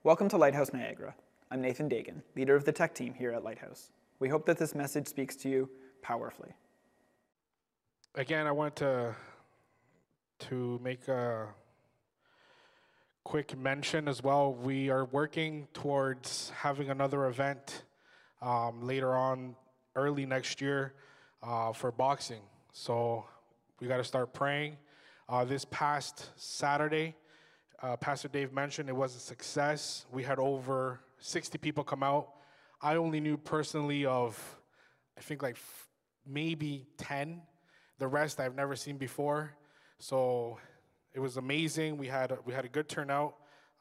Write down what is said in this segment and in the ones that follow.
Welcome to Lighthouse Niagara. I'm Nathan Dagan, leader of the tech team here at Lighthouse. We hope that this message speaks to you powerfully. Again, I want to make a quick mention as well. We are working towards having another event later on, early next year, for boxing. So we got to start praying. This past Saturday, Pastor Dave mentioned it was a success. We had over 60 people come out. I only knew personally of, I think maybe 10. The rest I've never seen before. So it was amazing. We had a good turnout.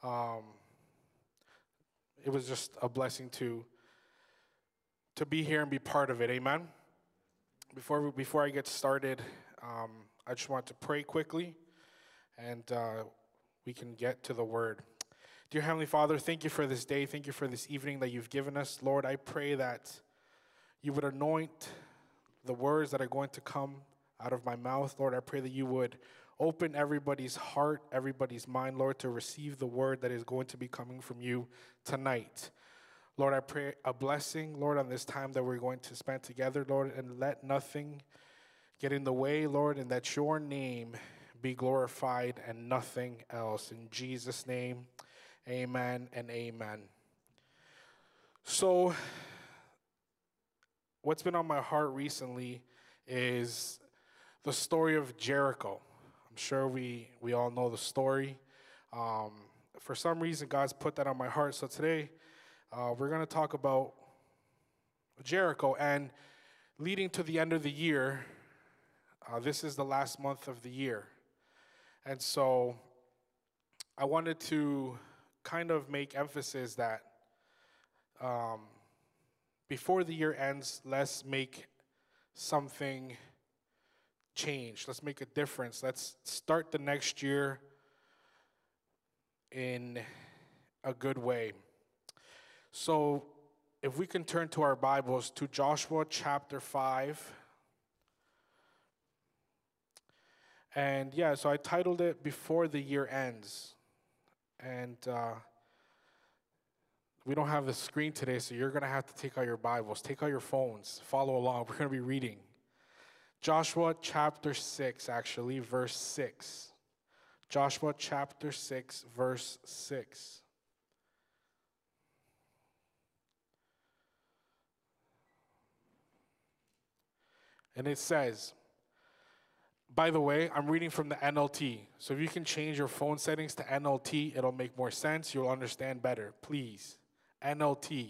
It was just a blessing to be here and be part of it. Amen. Before I get started, I just want to pray quickly, and we can get to the word. Dear Heavenly Father, thank you for this day. Thank you for this evening that you've given us. Lord, I pray that you would anoint the words that are going to come out of my mouth. Lord, I pray that you would open everybody's heart, everybody's mind, Lord, to receive the word that is going to be coming from you tonight. Lord, I pray a blessing, Lord, on this time that we're going to spend together, Lord, and let nothing get in the way, Lord, and that your name be glorified and nothing else. In Jesus' name, amen and amen. So, what's been on my heart recently is the story of Jericho. I'm sure we all know the story. For some reason, God's put that on my heart. So today, we're going to talk about Jericho. And leading to the end of the year, this is the last month of the year. And so I wanted to kind of make emphasis that before the year ends, let's make something change. Let's make a difference. Let's start the next year in a good way. So if we can turn to our Bibles to Joshua chapter 5. And so I titled it Before the Year Ends. And we don't have the screen today, so you're going to have to take out your Bibles, take out your phones, follow along. We're going to be reading. Joshua chapter 6, actually, verse 6. Joshua chapter 6, verse 6. And it says, by the way, I'm reading from the NLT. So if you can change your phone settings to NLT, it'll make more sense. You'll understand better. Please. NLT.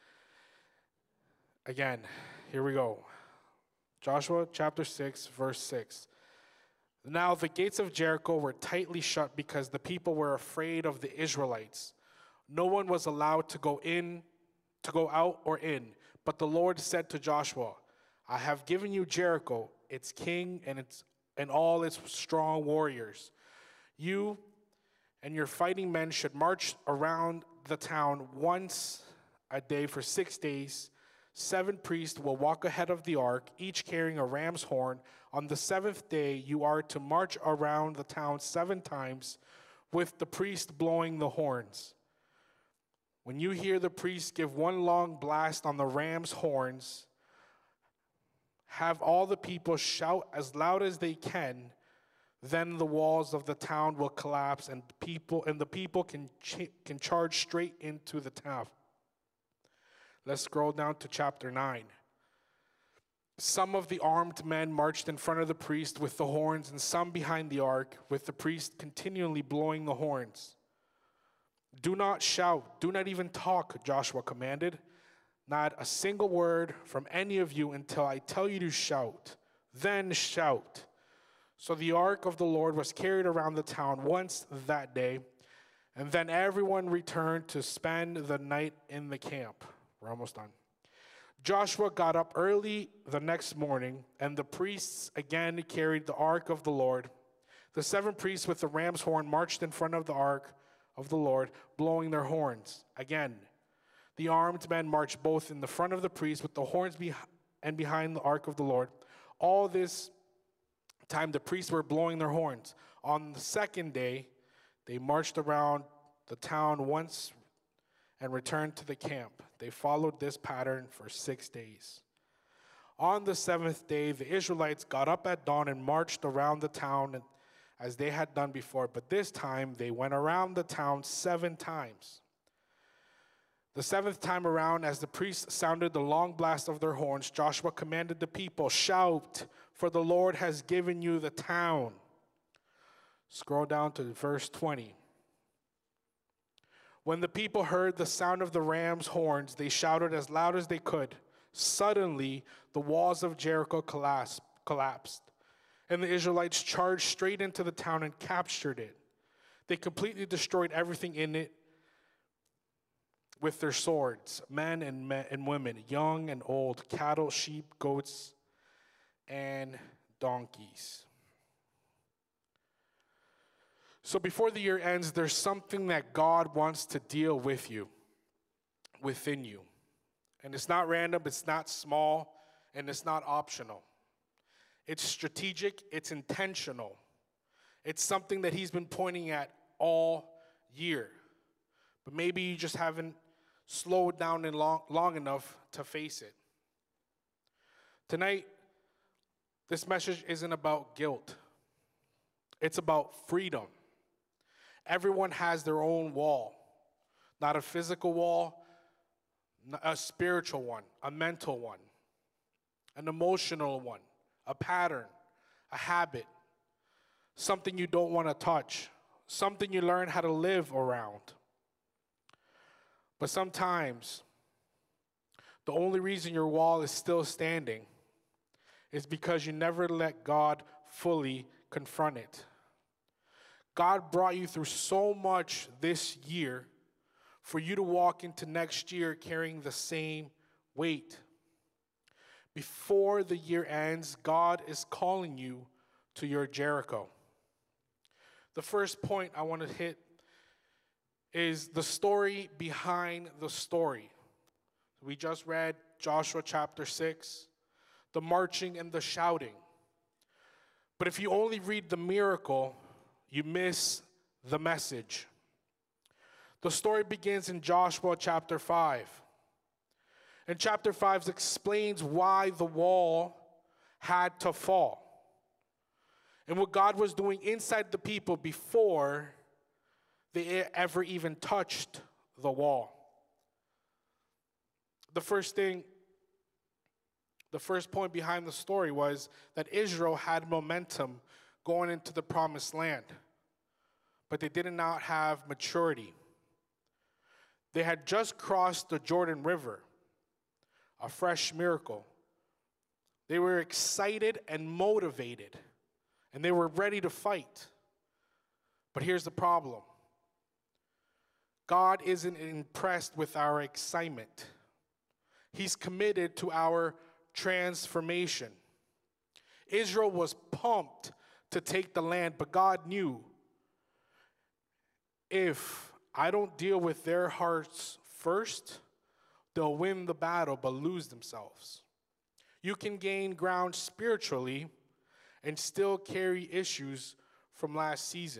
Again, here we go. Joshua chapter 6, verse 6. Now the gates of Jericho were tightly shut because the people were afraid of the Israelites. No one was allowed to go out or in. But the Lord said to Joshua, I have given you Jericho, its king and all its strong warriors. You and your fighting men should march around the town once a day for 6 days. 7 priests will walk ahead of the ark, each carrying a ram's horn. On the 7th day, you are to march around the town 7 times, with the priest blowing the horns. When you hear the priest give one long blast on the ram's horns, have all the people shout as loud as they can. Then the walls of the town will collapse, and the people can charge straight into the town. Let's scroll down to chapter 9. Some of the armed men marched in front of the priest with the horns, and some behind the ark, with the priest continually blowing the horns. Do not shout, do not even talk, Joshua commanded. Not a single word from any of you until I tell you to shout. Then shout. So the ark of the Lord was carried around the town once that day, and then everyone returned to spend the night in the camp. We're almost done. Joshua got up early the next morning, and the priests again carried the ark of the Lord. The 7 priests with the ram's horn marched in front of the ark of the Lord, blowing their horns. Again, the armed men marched both in the front of the priests with the horns and behind the ark of the Lord. All this time the priests were blowing their horns. On the 2nd day, they marched around the town once and returned to the camp. They followed this pattern for 6 days. On the seventh day, the Israelites got up at dawn and marched around the town as they had done before, but this time they went around the town 7 times. The 7th time around, as the priests sounded the long blast of their horns, Joshua commanded the people, "Shout, for the Lord has given you the town." Scroll down to verse 20. When the people heard the sound of the ram's horns, they shouted as loud as they could. Suddenly, the walls of Jericho collapsed, and the Israelites charged straight into the town and captured it. They completely destroyed everything in it with their swords, men and women, young and old, cattle, sheep, goats, and donkeys. So before the year ends, there's something that God wants to deal with you, within you. And it's not random, it's not small, and it's not optional. It's strategic, it's intentional. It's something that he's been pointing at all year. But maybe you just haven't slowed down and long enough to face it. Tonight, this message isn't about guilt. It's about freedom. Everyone has their own wall. Not a physical wall, a spiritual one, a mental one, an emotional one, a pattern, a habit, something you don't want to touch, something you learn how to live around. But sometimes, the only reason your wall is still standing is because you never let God fully confront it. God brought you through so much this year for you to walk into next year carrying the same weight. Before the year ends, God is calling you to your Jericho. The first point I want to hit is the story behind the story. We just read Joshua chapter 6, the marching and the shouting. But if you only read the miracle, you miss the message. The story begins in Joshua chapter 5. And chapter 5 explains why the wall had to fall and what God was doing inside the people before they ever even touched the wall. The first point behind the story was that Israel had momentum going into the promised land, but they did not have maturity. They had just crossed the Jordan River, a fresh miracle. They were excited and motivated, and they were ready to fight. But here's the problem. God isn't impressed with our excitement. He's committed to our transformation. Israel was pumped to take the land, but God knew, if I don't deal with their hearts first, they'll win the battle but lose themselves. You can gain ground spiritually and still carry issues from last season.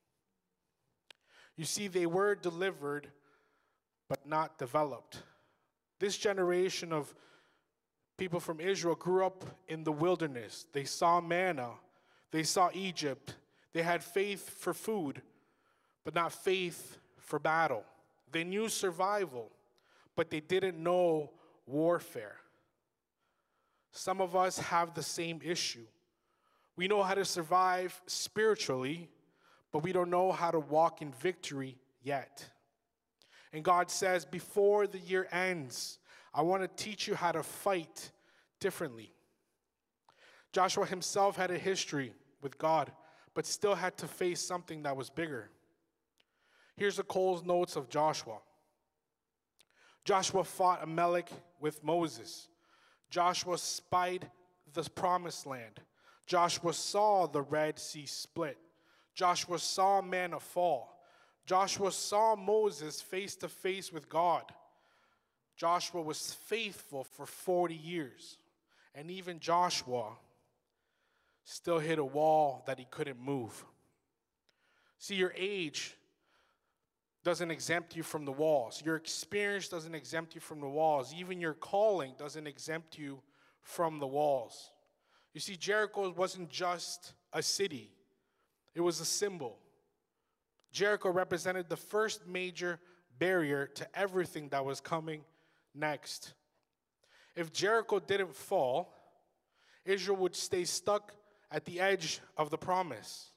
You see, they were delivered but not developed. This generation of people from Israel grew up in the wilderness. They saw manna. They saw Egypt. They had faith for food, but not faith for battle. They knew survival, but they didn't know warfare. Some of us have the same issue. We know how to survive spiritually, but we don't know how to walk in victory yet. And God says, before the year ends, I want to teach you how to fight differently. Joshua himself had a history with God, but still had to face something that was bigger. Here's the Cole's notes of Joshua. Joshua fought Amalek with Moses. Joshua spied the promised land. Joshua saw the Red Sea split. Joshua saw manna fall. Joshua saw Moses face to face with God. Joshua was faithful for 40 years. And even Joshua still hit a wall that he couldn't move. See, your age doesn't exempt you from the walls. Your experience doesn't exempt you from the walls. Even your calling doesn't exempt you from the walls. You see, Jericho wasn't just a city. It was a symbol. Jericho represented the first major barrier to everything that was coming next. If Jericho didn't fall, Israel would stay stuck at the edge of the promise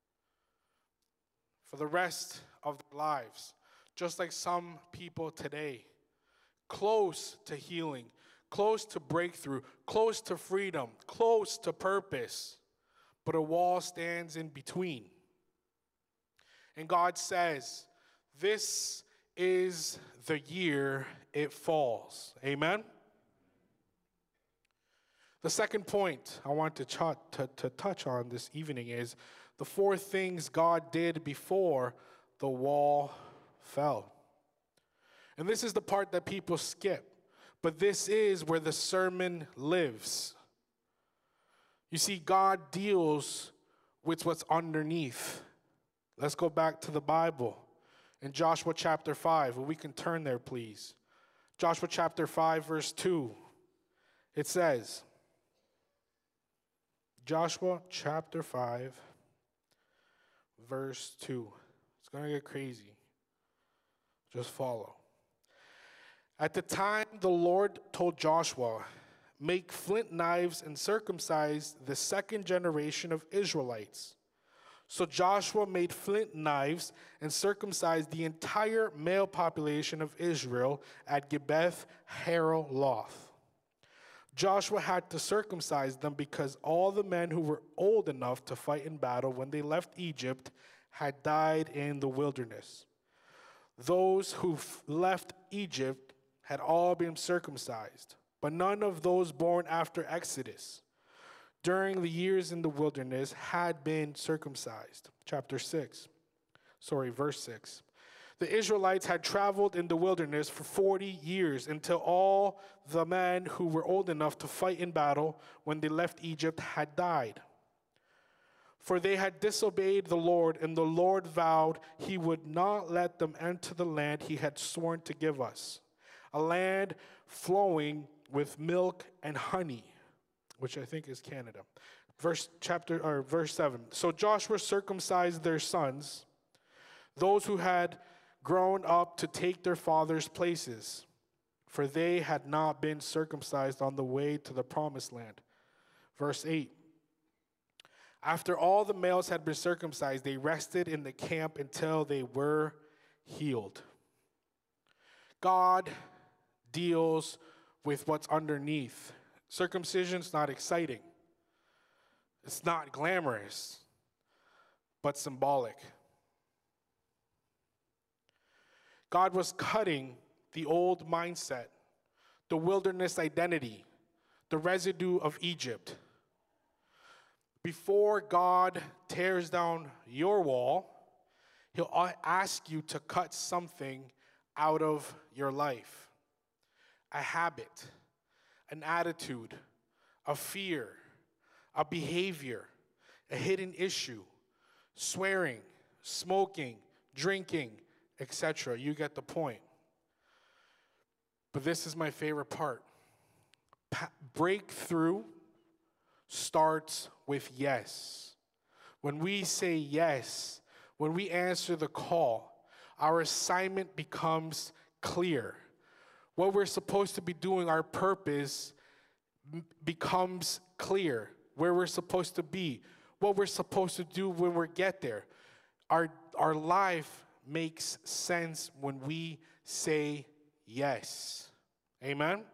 for the rest of their lives, just like some people today, close to healing, close to breakthrough, close to freedom, close to purpose, but a wall stands in between. And God says, this is the year it falls. Amen? The second point I want to touch on this evening is the 4 things God did before the wall fell. And this is the part that people skip, but this is where the sermon lives. You see, God deals with what's underneath. Let's go back to the Bible in Joshua chapter 5. We can turn there, please. Joshua chapter 5, verse 2. It says, Joshua chapter 5, verse 2. It's going to get crazy. Just follow. At the time the Lord told Joshua, make flint knives and circumcise the second generation of Israelites. So Joshua made flint knives and circumcised the entire male population of Israel at Gibeath Haraloth. Joshua had to circumcise them because all the men who were old enough to fight in battle when they left Egypt had died in the wilderness. Those who left Egypt had all been circumcised, but none of those born after Exodus during the years in the wilderness had been circumcised. Verse 6. The Israelites had traveled in the wilderness for 40 years until all the men who were old enough to fight in battle when they left Egypt had died. For they had disobeyed the Lord, and the Lord vowed he would not let them enter the land he had sworn to give us, a land flowing with milk and honey, which I think is Canada. Verse 7. So Joshua circumcised their sons, those who had grown up to take their father's places, for they had not been circumcised on the way to the promised land. Verse 8. After all the males had been circumcised, they rested in the camp until they were healed. God deals with what's underneath. Circumcision's not exciting. It's not glamorous, but symbolic. God was cutting the old mindset, the wilderness identity, the residue of Egypt. Before God tears down your wall, he'll ask you to cut something out of your life. A habit, an attitude, a fear, a behavior, a hidden issue, swearing, smoking, drinking, etc. You get the point. But this is my favorite part. Breakthrough starts with yes. When we say yes, when we answer the call, our assignment becomes clear. What we're supposed to be doing, our purpose becomes clear. Where we're supposed to be, what we're supposed to do when we get there. Our life makes sense when we say yes. Amen?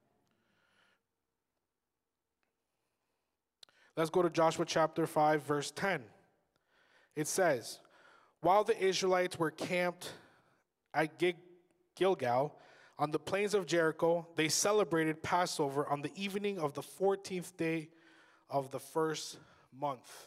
Let's go to Joshua chapter 5, verse 10. It says, while the Israelites were camped at Gilgal on the plains of Jericho, they celebrated Passover on the evening of the 14th day of the first month.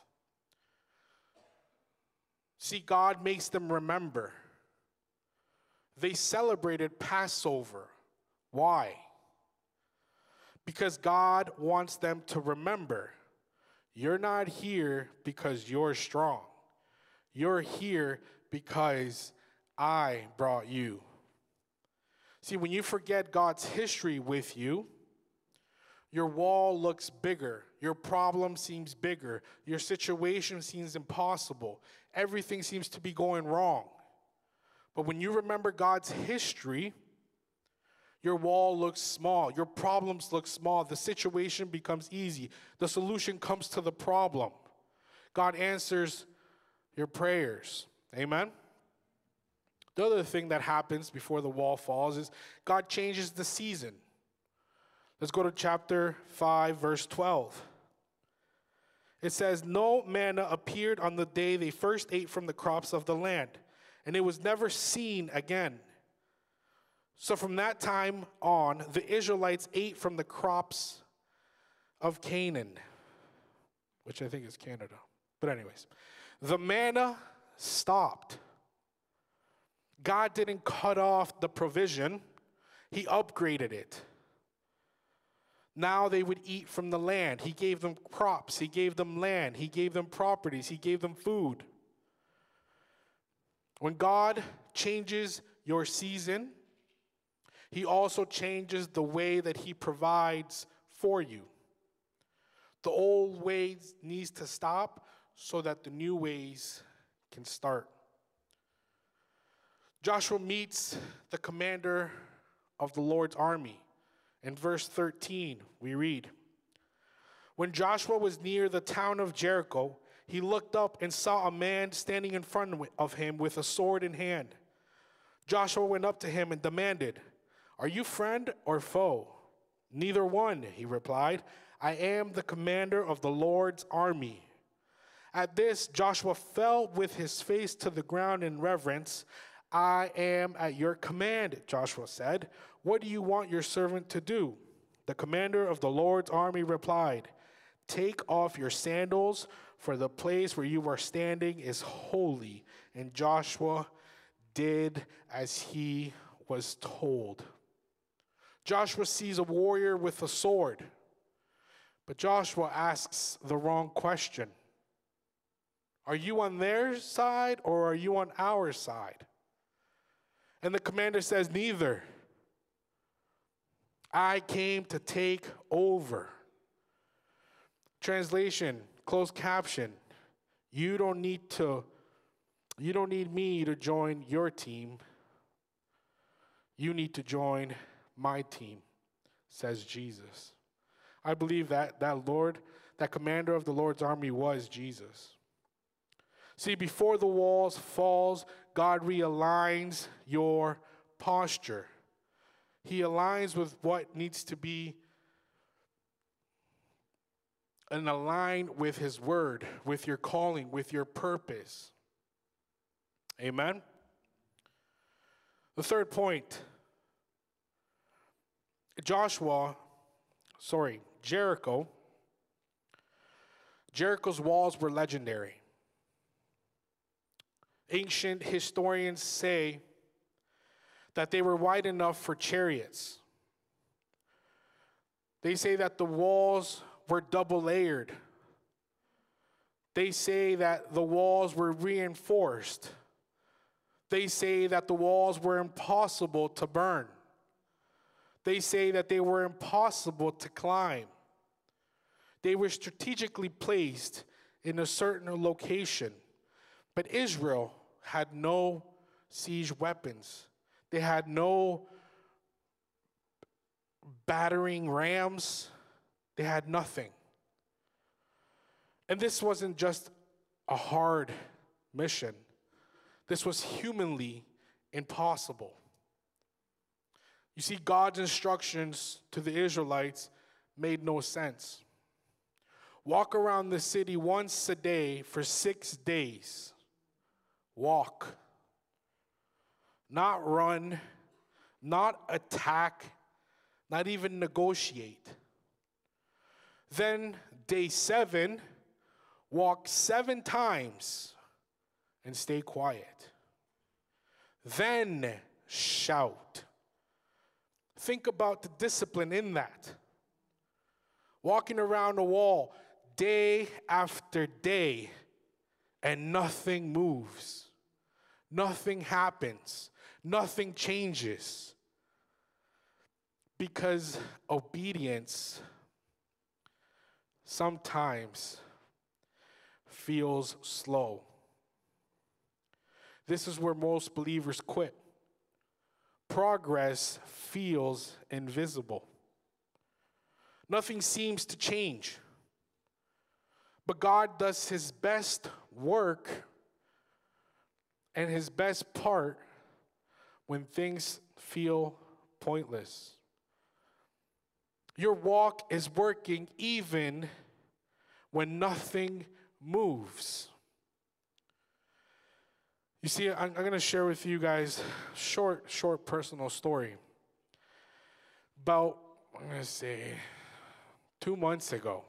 See, God makes them remember. They celebrated Passover. Why? Because God wants them to remember. You're not here because you're strong. You're here because I brought you. See, when you forget God's history with you, your wall looks bigger. Your problem seems bigger. Your situation seems impossible. Everything seems to be going wrong. But when you remember God's history, your wall looks small. Your problems look small. The situation becomes easy. The solution comes to the problem. God answers your prayers. Amen? The other thing that happens before the wall falls is God changes the season. Let's go to chapter 5, verse 12. It says, no manna appeared on the day they first ate from the crops of the land, and it was never seen again. So from that time on, the Israelites ate from the crops of Canaan, which I think is Canada. But anyways, the manna stopped. God didn't cut off the provision. He upgraded it. Now they would eat from the land. He gave them crops. He gave them land. He gave them properties. He gave them food. When God changes your season, He also changes the way that He provides for you. The old ways needs to stop so that the new ways can start. Joshua meets the commander of the Lord's army. In verse 13, we read, when Joshua was near the town of Jericho, he looked up and saw a man standing in front of him with a sword in hand. Joshua went up to him and demanded, are you friend or foe? Neither one, he replied. I am the commander of the Lord's army. At this, Joshua fell with his face to the ground in reverence. I am at your command, Joshua said. What do you want your servant to do? The commander of the Lord's army replied, take off your sandals, for the place where you are standing is holy. And Joshua did as he was told. Joshua sees a warrior with a sword, but Joshua asks the wrong question. Are you on their side or are you on our side? And the commander says, neither. I came to take over. Translation, closed caption. You don't need me to join your team. You need to join my team, says Jesus. I believe that commander of the Lord's army was Jesus. See, before the walls falls, God realigns your posture. He aligns with what needs to be and align with His word, with your calling, with your purpose. Amen? The third point, Jericho. Jericho's walls were legendary. Ancient historians say that they were wide enough for chariots. They say that the walls were double layered. They say that the walls were reinforced. They say that the walls were impossible to burn. They say that they were impossible to climb. They were strategically placed in a certain location. But Israel had no siege weapons. They had no battering rams. They had nothing. And this wasn't just a hard mission. This was humanly impossible. You see, God's instructions to the Israelites made no sense. Walk around the city once a day for 6 days. Walk. Not run, not attack, not even negotiate. Then, day 7, walk 7 times and stay quiet. Then shout. Think about the discipline in that. Walking around a wall day after day and nothing moves. nothing happens, nothing changes. Because obedience sometimes feels slow. This is where most believers quit. Progress feels invisible. Nothing seems to change. But God does his best work and his best part when things feel pointless. Your walk is working even when nothing moves. You see, I'm going to share with you guys a short personal story. About, I'm going to say, 2 months ago,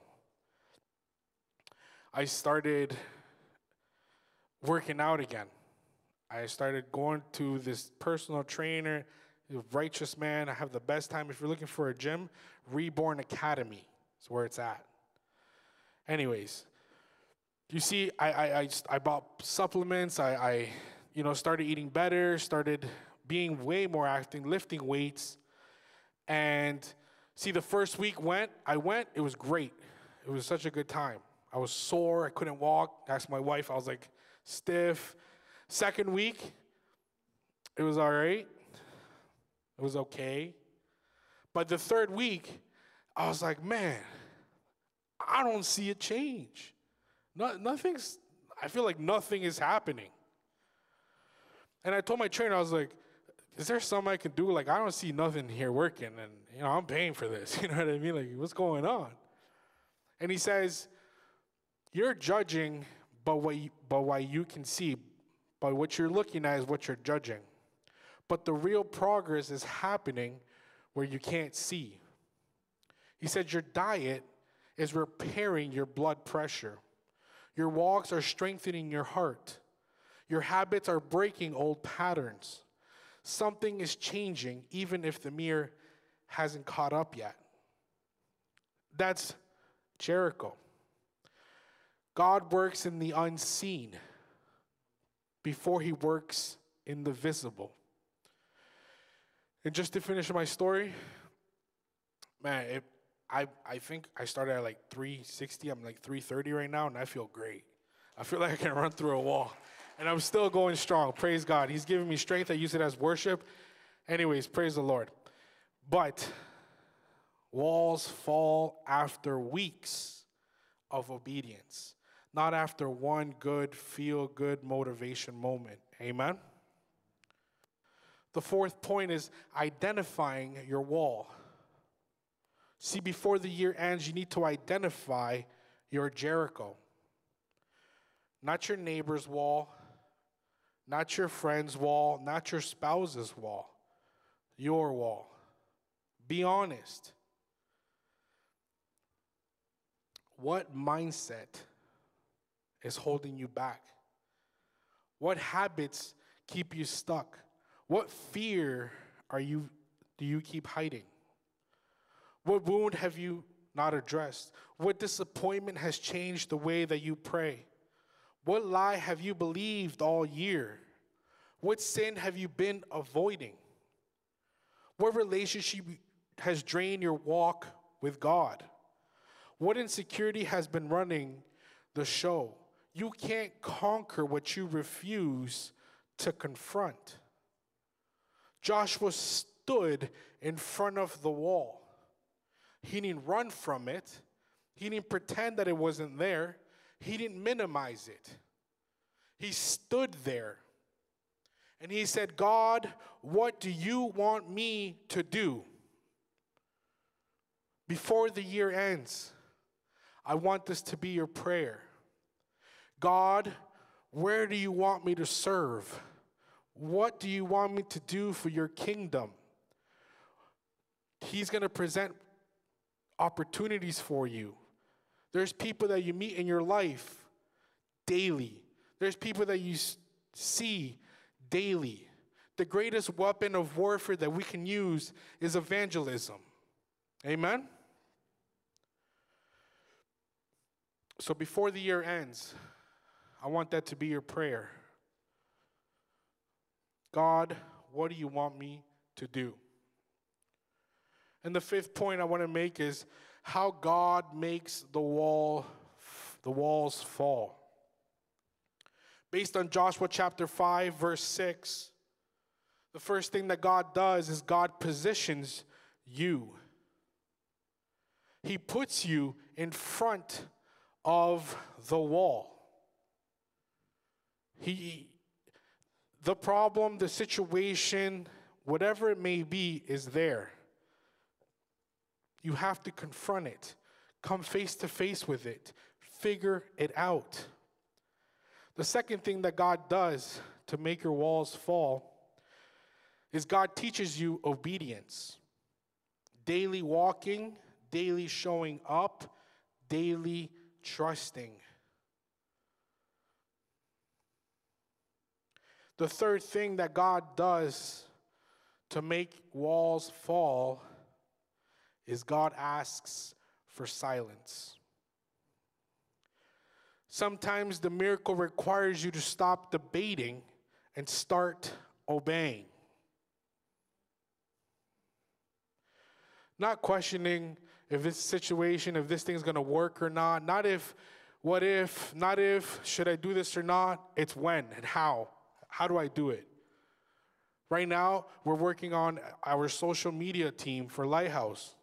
I started working out again. I started going to this personal trainer, righteous man. I have the best time. If you're looking for a gym, Reborn Academy is where it's at. Anyways, you see, I bought supplements. I started eating better, started being way more active, lifting weights. And see, the first week I went, it was great. It was such a good time. I was sore, I couldn't walk. Asked my wife, I was like stiff. Second week, it was all right. It was okay. But the third week, I was like, man, I don't see a change. I feel like nothing is happening. And I told my trainer, I was like, is there something I can do? Like, I don't see nothing here working, and, I'm paying for this. You know what I mean? Like, what's going on? And he says, you're judging by what you can see, but what you're looking at is what you're judging. But the real progress is happening where you can't see. He said your diet is repairing your blood pressure. Your walks are strengthening your heart. Your habits are breaking old patterns. Something is changing even if the mirror hasn't caught up yet. That's Jericho. God works in the unseen before he works in the visible. And just to finish my story, man, I think I started at like 360. I'm like 330 right now, and I feel great. I feel like I can run through a wall. And I'm still going strong. Praise God. He's giving me strength. I use it as worship. Anyways, praise the Lord. But walls fall after weeks of obedience, not after one good, feel-good motivation moment. Amen? The fourth point is identifying your wall. See, before the year ends, you need to identify your Jericho. Not your neighbor's wall, not your friend's wall, not your spouse's wall, your wall. Be honest. What mindset is holding you back? What habits keep you stuck? What fear do you keep hiding? What wound have you not addressed? What disappointment has changed the way that you pray? What lie have you believed all year? What sin have you been avoiding? What relationship has drained your walk with God? What insecurity has been running the show? You can't conquer what you refuse to confront. Joshua stood in front of the wall. He didn't run from it. He didn't pretend that it wasn't there. He didn't minimize it. He stood there. And he said, God, what do you want me to do? Before the year ends, I want this to be your prayer. God, where do you want me to serve? What do you want me to do for your kingdom? He's going to present opportunities for you. There's people that you meet in your life daily. There's people that you see daily. The greatest weapon of warfare that we can use is evangelism. Amen? So before the year ends, I want that to be your prayer. God, what do you want me to do? And the fifth point I want to make is how God makes the walls fall. Based on Joshua chapter 5, verse 6, the first thing that God does is God positions you. He puts you in front of the wall. The problem, the situation, whatever it may be, is there. You have to confront it. Come face to face with it. Figure it out. The second thing that God does to make your walls fall is God teaches you obedience. Daily walking, daily showing up, daily trusting. The third thing that God does to make walls fall is God asks for silence. Sometimes the miracle requires you to stop debating and start obeying. Not questioning if this situation, if this thing's going to work or not. Not if, what if, not if, should I do this or not? It's when and how. How do I do it? Right now, we're working on our social media team for Lighthouse.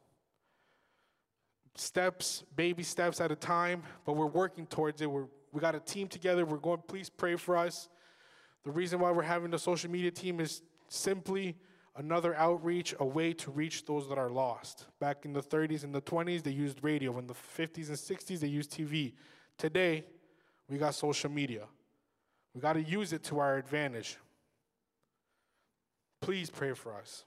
Steps, baby steps at a time, but we're working towards it. We got a team together. We're going, please pray for us. The reason why we're having the social media team is simply another outreach, a way to reach those that are lost. Back in the 30s and the 20s, they used radio. In the 50s and 60s, they used TV. Today, we got social media. We got to use it to our advantage. Please pray for us.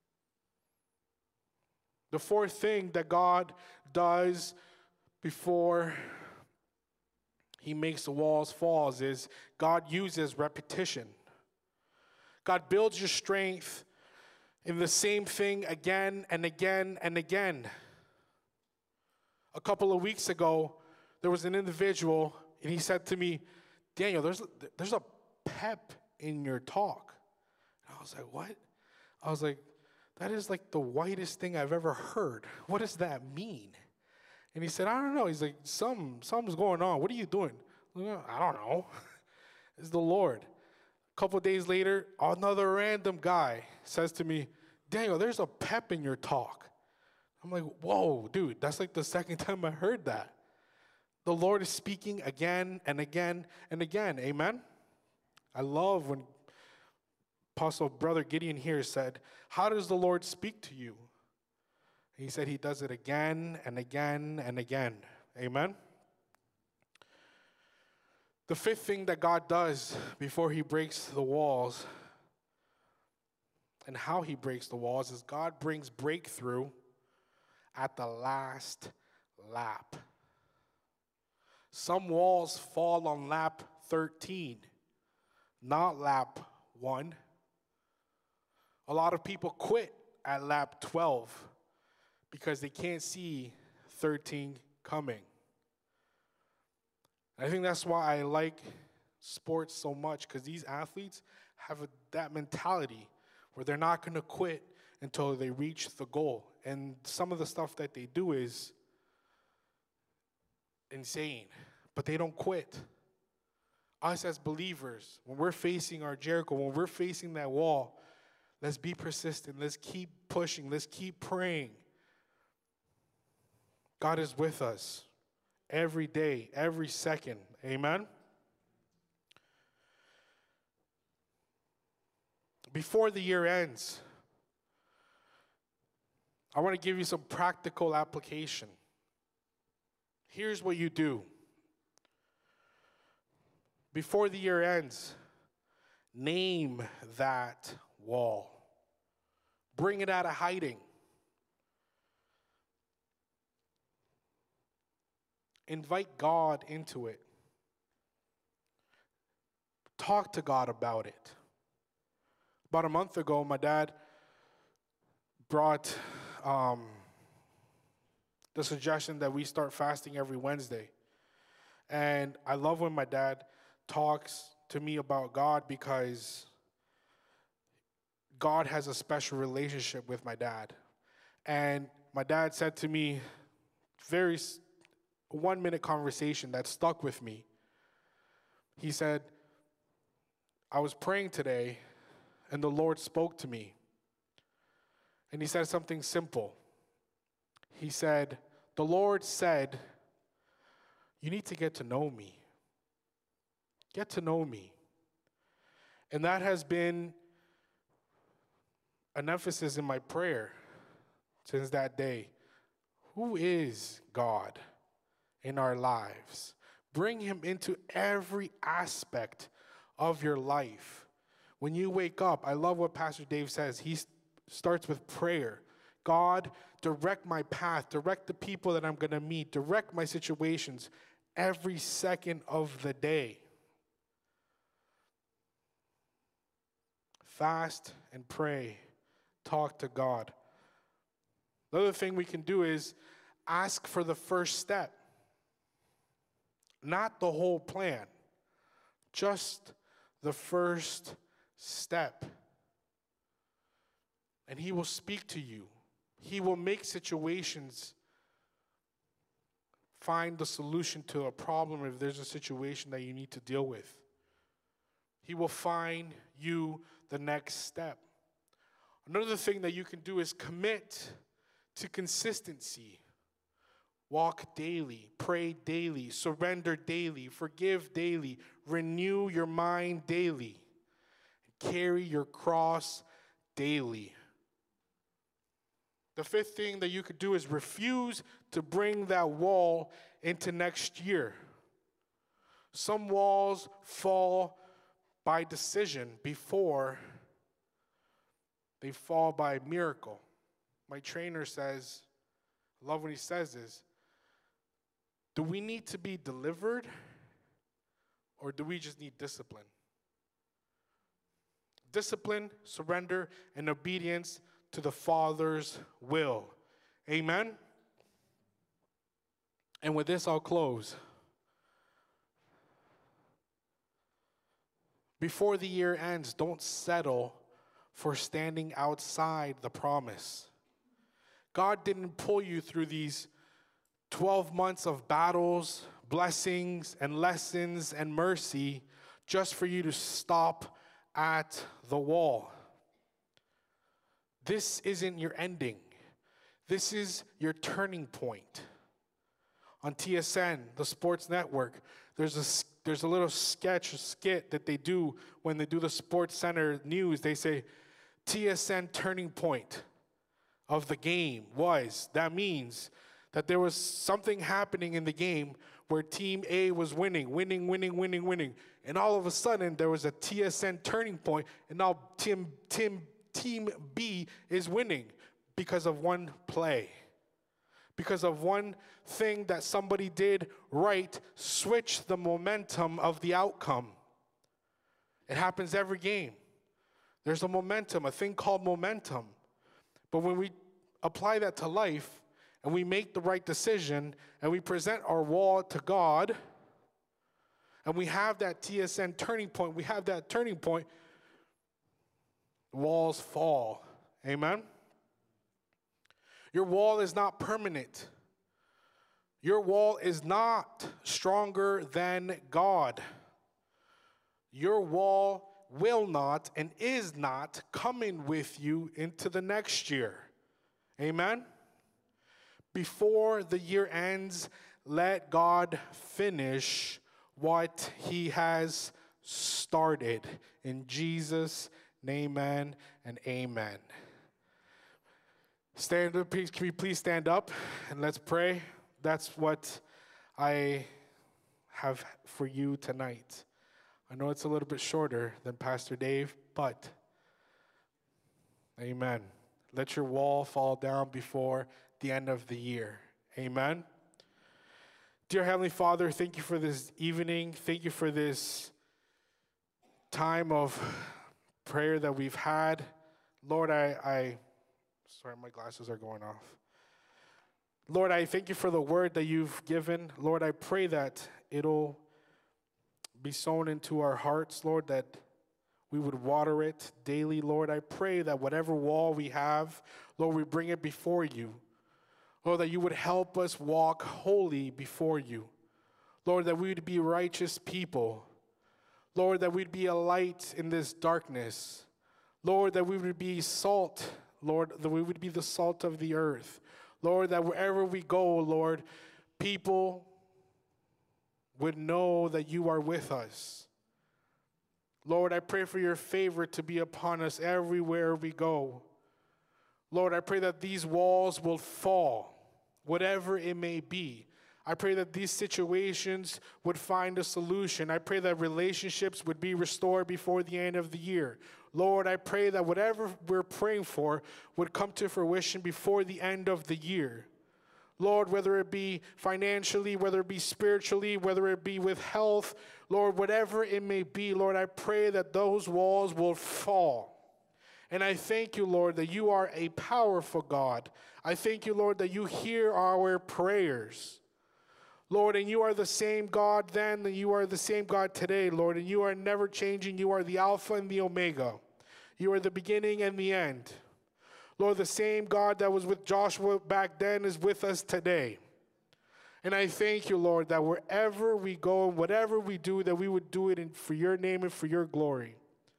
The fourth thing that God does before he makes the walls fall is God uses repetition. God builds your strength in the same thing again and again and again. A couple of weeks ago, there was an individual, and he said to me, Daniel, there's a pep in your talk. And I was like, what? I was like, that is like the whitest thing I've ever heard. What does that mean? And he said, I don't know. He's like, something's going on. What are you doing? I don't know. It's the Lord. A couple of days later, another random guy says to me, Daniel, there's a pep in your talk. I'm like, whoa, dude, that's like the second time I heard that. The Lord is speaking again and again and again. Amen? I love when Apostle Brother Gideon here said, how does the Lord speak to you? He said he does it again and again and again. Amen? The fifth thing that God does before he breaks the walls and how he breaks the walls is God brings breakthrough at the last lap. Some walls fall on lap 13, not lap 1. A lot of people quit at lap 12 because they can't see 13 coming. I think that's why I like sports so much, because these athletes have that mentality where they're not going to quit until they reach the goal. And some of the stuff that they do is insane, but they don't quit. Us as believers, when we're facing our Jericho, when we're facing that wall, let's be persistent. Let's keep pushing. Let's keep praying. God is with us every day, every second. Amen? Before the year ends, I want to give you some practical application. Here's what you do. Before the year ends, name that wall. Bring it out of hiding. Invite God into it. Talk to God about it. About a month ago, my dad brought the suggestion that we start fasting every Wednesday. And I love when my dad talks to me about God, because God has a special relationship with my dad. And my dad said to me, 1-minute conversation that stuck with me. He said, I was praying today and the Lord spoke to me. And he said something simple. He said, the Lord said, you need to get to know me. Get to know me. And that has been an emphasis in my prayer since that day. Who is God in our lives? Bring him into every aspect of your life. When you wake up, I love what Pastor Dave says. He starts with prayer. God, direct my path, direct the people that I'm going to meet, direct my situations every second of the day. Fast and pray. Talk to God. The other thing we can do is ask for the first step. Not the whole plan. Just the first step. And he will speak to you. He will make situations find the solution to a problem if there's a situation that you need to deal with. He will find you the next step. Another thing that you can do is commit to consistency. Walk daily, pray daily, surrender daily, forgive daily, renew your mind daily, carry your cross daily. The fifth thing that you could do is refuse to bring that wall into next year. Some walls fall by decision before they fall by miracle. My trainer says, I love when he says this, do we need to be delivered or do we just need discipline? Discipline, surrender, and obedience to the Father's will. Amen? And with this, I'll close. Before the year ends, don't settle for standing outside the promise. God didn't pull you through these 12 months of battles, blessings, and lessons and mercy just for you to stop at the wall. This isn't your ending. This is your turning point. On TSN, the sports network, there's a little skit that they do when they do the Sports Center news. They say, TSN turning point of the game that means that there was something happening in the game where Team A was winning. And all of a sudden, there was a TSN turning point, and now Team B is winning because of one play. Because of one thing that somebody did right, switch the momentum of the outcome. It happens every game. There's a momentum, a thing called momentum. But when we apply that to life, and we make the right decision, and we present our wall to God, and we have that TSN turning point, walls fall. Amen? Your wall is not permanent. Your wall is not stronger than God. Your wall will not and is not coming with you into the next year. Amen? Before the year ends, let God finish what he has started. In Jesus' name, amen and amen. Stand up, please. Can we please stand up and let's pray? That's what I have for you tonight. I know it's a little bit shorter than Pastor Dave, but amen. Let your wall fall down before the end of the year. Amen. Dear Heavenly Father, thank you for this evening. Thank you for this time of prayer that we've had. Lord, sorry, my glasses are going off. Lord, I thank you for the word that you've given. Lord, I pray that it'll be sown into our hearts, Lord, that we would water it daily. Lord, I pray that whatever wall we have, Lord, we bring it before you. Lord, that you would help us walk holy before you. Lord, that we would be righteous people. Lord, that we'd be a light in this darkness. Lord, that we would be salt. Lord, that we would be the salt of the earth. Lord, that wherever we go, Lord, people would know that you are with us. Lord, I pray for your favor to be upon us everywhere we go. Lord, I pray that these walls will fall, whatever it may be. I pray that these situations would find a solution. I pray that relationships would be restored before the end of the year. Lord, I pray that whatever we're praying for would come to fruition before the end of the year. Lord, whether it be financially, whether it be spiritually, whether it be with health, Lord, whatever it may be, Lord, I pray that those walls will fall. And I thank you, Lord, that you are a powerful God. I thank you, Lord, that you hear our prayers. Lord, and you are the same God then, and you are the same God today, Lord, and you are never changing. You are the Alpha and the Omega. You are the beginning and the end. Lord, the same God that was with Joshua back then is with us today. And I thank you, Lord, that wherever we go and whatever we do, that we would do it for your name and for your glory.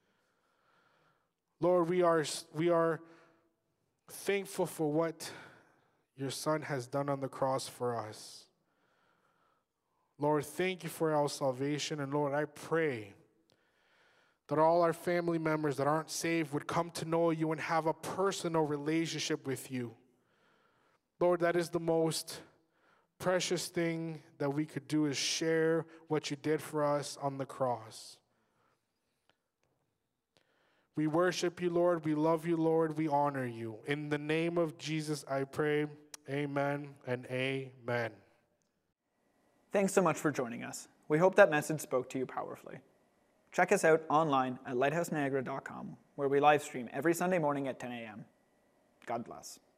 Lord, we are thankful for what your Son has done on the cross for us. Lord, thank you for our salvation. And Lord, I pray that all our family members that aren't saved would come to know you and have a personal relationship with you. Lord, that is the most precious thing that we could do, is share what you did for us on the cross. We worship you, Lord. We love you, Lord. We honor you. In the name of Jesus, I pray, amen and amen. Thanks so much for joining us. We hope that message spoke to you powerfully. Check us out online at lighthouseniagara.com, where we live stream every Sunday morning at 10 a.m. God bless.